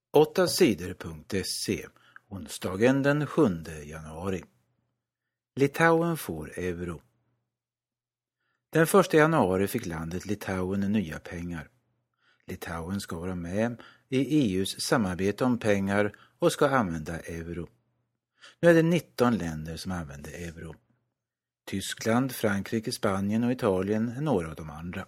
8sidor.se onsdagen den 7 januari. Litauen får euro. Den 1 januari fick landet Litauen nya pengar. Litauen ska vara med i EUs samarbete om pengar och ska använda euro. Nu är det 19 länder som använder euro. Tyskland, Frankrike, Spanien och Italien är några av de andra.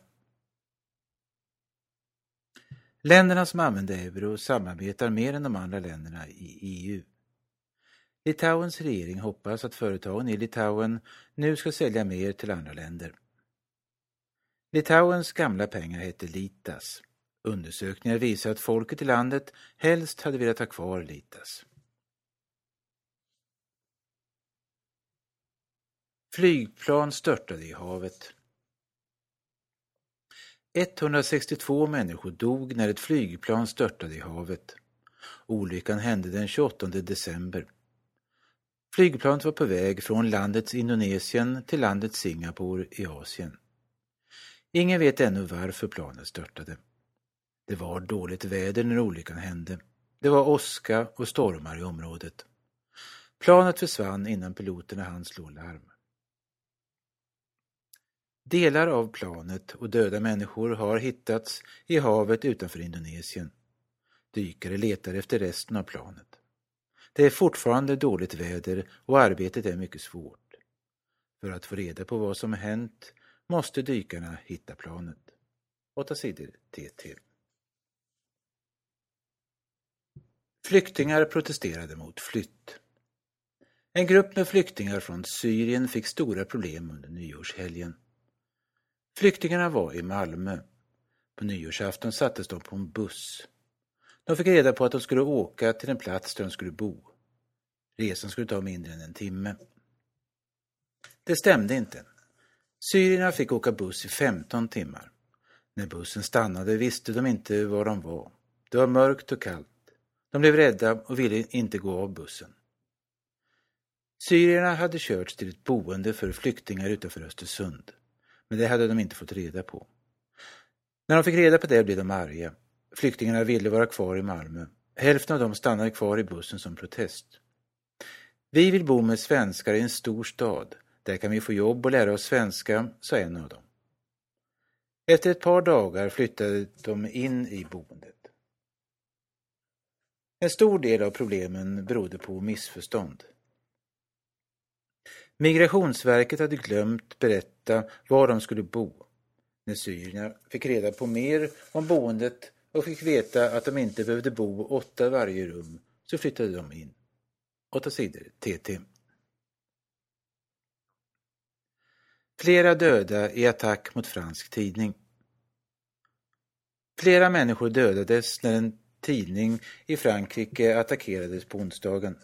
Länderna som använder euro samarbetar mer än de andra länderna i EU. Litauens regering hoppas att företagen i Litauen nu ska sälja mer till andra länder. Litauens gamla pengar heter litas. Undersökningar visar att folket i landet helst hade velat ha kvar litas. Flygplan störtade i havet. 162 människor dog när ett flygplan störtade i havet. Olyckan hände den 28 december. Flygplanet var på väg från landets Indonesien till landet Singapore i Asien. Ingen vet ännu varför planet störtade. Det var dåligt väder när olyckan hände. Det var åska och stormar i området. Planet försvann innan piloterna hann slå larm. Delar av planet och döda människor har hittats i havet utanför Indonesien. Dykare letar efter resten av planet. Det är fortfarande dåligt väder och arbetet är mycket svårt. För att få reda på vad som har hänt måste dykarna hitta planet. 8 sidor TT. Flyktingar protesterade mot flytt. En grupp med flyktingar från Syrien fick stora problem under nyårshelgen. Flyktingarna var i Malmö. På nyårsafton sattes de på en buss. De fick reda på att de skulle åka till en plats där de skulle bo. Resan skulle ta mindre än en timme. Det stämde inte. Syrierna fick åka buss i 15 timmar. När bussen stannade visste de inte var de var. Det var mörkt och kallt. De blev rädda och ville inte gå av bussen. Syrierna hade körts till ett boende för flyktingar utanför Östersund. Men det hade de inte fått reda på. När de fick reda på det blev de arga. Flyktingarna ville vara kvar i Malmö. Hälften av dem stannade kvar i bussen som protest. Vi vill bo med svenskar i en stor stad. Där kan vi få jobb och lära oss svenska, sa en av dem. Efter ett par dagar flyttade de in i boendet. En stor del av problemen berodde på missförstånd. Migrationsverket hade glömt berätta var de skulle bo. När syrierna fick reda på mer om boendet och fick veta att de inte behövde bo 8 varje rum så flyttade de in. 8 sidor TT. Flera döda i attack mot fransk tidning. Flera människor dödades när en tidning i Frankrike attackerades på onsdagen.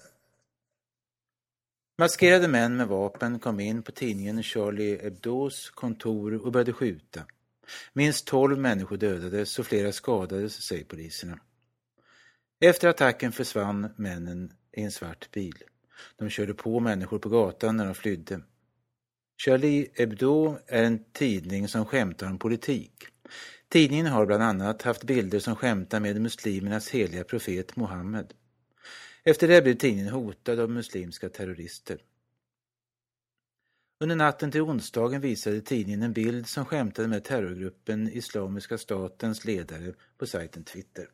Maskerade män med vapen kom in på tidningen Charlie Hebdos kontor och började skjuta. Minst 12 människor dödades och flera skadades, säger poliserna. Efter attacken försvann männen i en svart bil. De körde på människor på gatan när de flydde. Charlie Hebdo är en tidning som skämtar om politik. Tidningen har bland annat haft bilder som skämtar med muslimernas heliga profet Mohammed. Efter det blev tidningen hotad av muslimska terrorister. Under natten till onsdagen visade tidningen en bild som skämtade med terrorgruppen Islamiska statens ledare på sajten Twitter.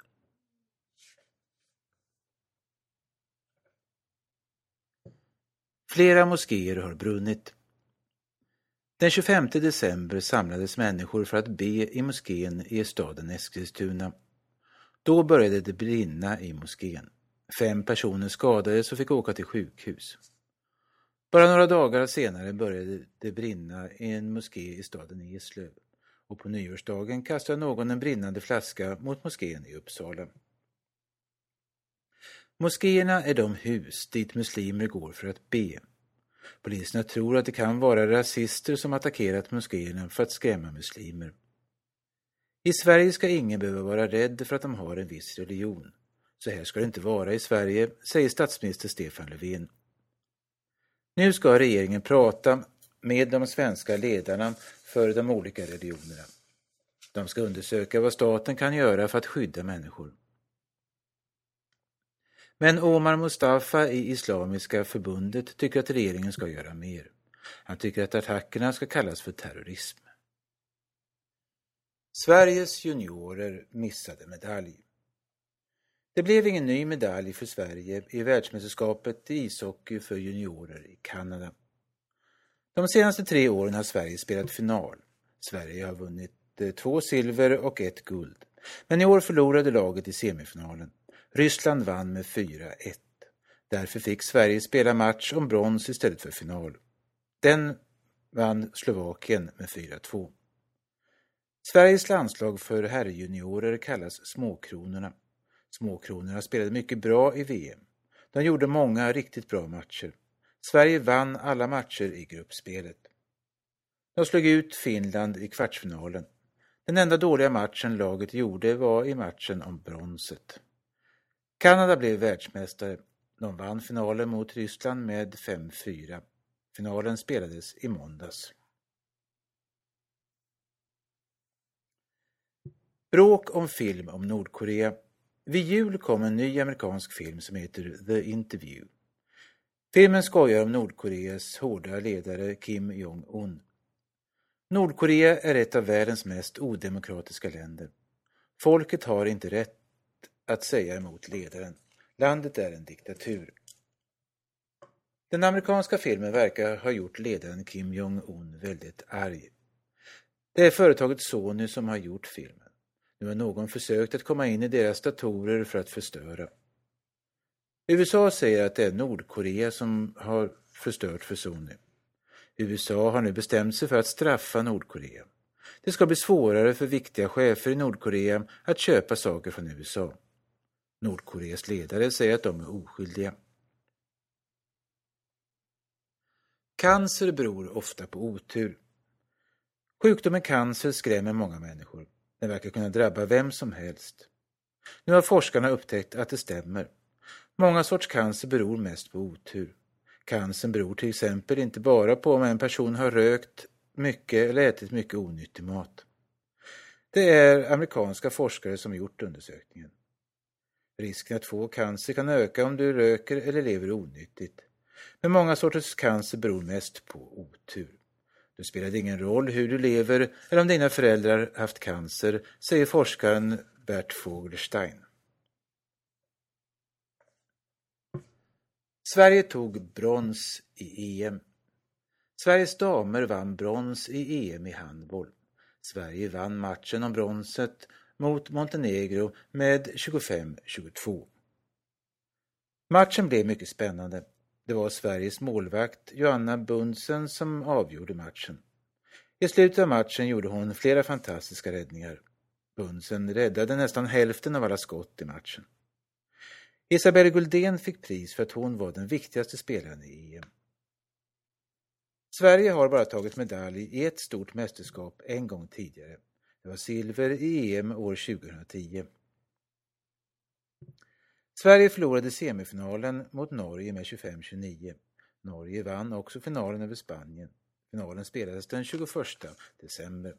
Flera moskéer har brunnit. Den 25 december samlades människor för att be i moskén i staden Eskilstuna. Då började det brinna i moskén. 5 personer skadades och fick åka till sjukhus. Bara några dagar senare började det brinna i en moské i staden Eslöv. Och på nyårsdagen kastade någon en brinnande flaska mot moskén i Uppsala. Moskéerna är de hus dit muslimer går för att be. Poliserna tror att det kan vara rasister som attackerat moskéerna för att skrämma muslimer. I Sverige ska ingen behöva vara rädd för att de har en viss religion. Så här ska det inte vara i Sverige, säger statsminister Stefan Löfven. Nu ska regeringen prata med de svenska ledarna för de olika religionerna. De ska undersöka vad staten kan göra för att skydda människor. Men Omar Mustafa i Islamiska förbundet tycker att regeringen ska göra mer. Han tycker att attackerna ska kallas för terrorism. Sveriges juniorer missade medalj. Det blev ingen ny medalj för Sverige i världsmästerskapet i ishockey för juniorer i Kanada. De senaste 3 åren har Sverige spelat final. Sverige har vunnit 2 silver och 1 guld. Men i år förlorade laget i semifinalen. Ryssland vann med 4-1. Därför fick Sverige spela match om brons istället för final. Den vann Slovakien med 4-2. Sveriges landslag för herrjuniorer kallas Småkronorna. Småkronorna spelade mycket bra i VM. De gjorde många riktigt bra matcher. Sverige vann alla matcher i gruppspelet. De slog ut Finland i kvartsfinalen. Den enda dåliga matchen laget gjorde var i matchen om bronset. Kanada blev världsmästare. De vann finalen mot Ryssland med 5-4. Finalen spelades i måndags. Bråk om film om Nordkorea. Vid jul kom en ny amerikansk film som heter The Interview. Filmen skojar om Nordkoreas hårda ledare Kim Jong-un. Nordkorea är ett av världens mest odemokratiska länder. Folket har inte rätt att säga emot ledaren. Landet är en diktatur. Den amerikanska filmen verkar ha gjort ledaren Kim Jong-un väldigt arg. Det är företaget Sony som har gjort filmen. Nu har någon försökt att komma in i deras datorer för att förstöra. USA säger att det är Nordkorea som har förstört för Sony. USA har nu bestämt sig för att straffa Nordkorea. Det ska bli svårare för viktiga chefer i Nordkorea att köpa saker från USA. Nordkoreas ledare säger att de är oskyldiga. Cancer beror ofta på otur. Sjukdomen cancer skrämmer många människor. Den verkar kunna drabba vem som helst. Nu har forskarna upptäckt att det stämmer. Många sorts cancer beror mest på otur. Cancern beror till exempel inte bara på om en person har rökt mycket eller ätit mycket onyttig mat. Det är amerikanska forskare som gjort undersökningen. Risken att få cancer kan öka om du röker eller lever onyttigt. Men många sorters cancer beror mest på otur. Det spelar ingen roll hur du lever eller om dina föräldrar haft cancer, säger forskaren Bert Fogelstein. Sverige tog brons i EM. Sveriges damer vann brons i EM i handboll. Sverige vann matchen om bronset mot Montenegro med 25-22. Matchen blev mycket spännande. Det var Sveriges målvakt Johanna Bundsen som avgjorde matchen. I slutet av matchen gjorde hon flera fantastiska räddningar. Bundsen räddade nästan hälften av alla skott i matchen. Isabelle Guldén fick pris för att hon var den viktigaste spelaren i EM. Sverige har bara tagit medalj i ett stort mästerskap en gång tidigare. Det var silver i EM år 2010. Sverige förlorade semifinalen mot Norge med 25-29. Norge vann också finalen över Spanien. Finalen spelades den 21 december.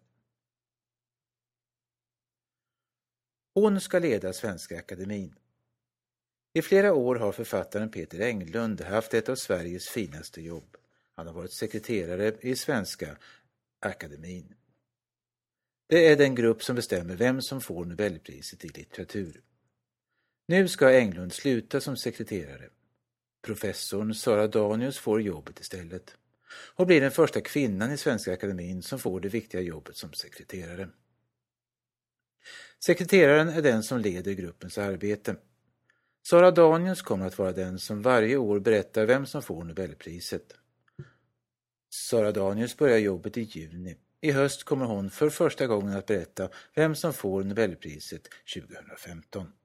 Hon ska leda Svenska Akademin. I flera år har författaren Peter Englund haft ett av Sveriges finaste jobb. Han har varit sekreterare i Svenska Akademin. Det är den grupp som bestämmer vem som får Nobelpriset i litteratur. Nu ska Englund sluta som sekreterare. Professorn Sara Danius får jobbet istället. Hon blir den första kvinnan i Svenska Akademin som får det viktiga jobbet som sekreterare. Sekreteraren är den som leder gruppens arbete. Sara Danius kommer att vara den som varje år berättar vem som får Nobelpriset. Sara Danius börjar jobbet i juni. I höst kommer hon för första gången att berätta vem som får Nobelpriset 2015.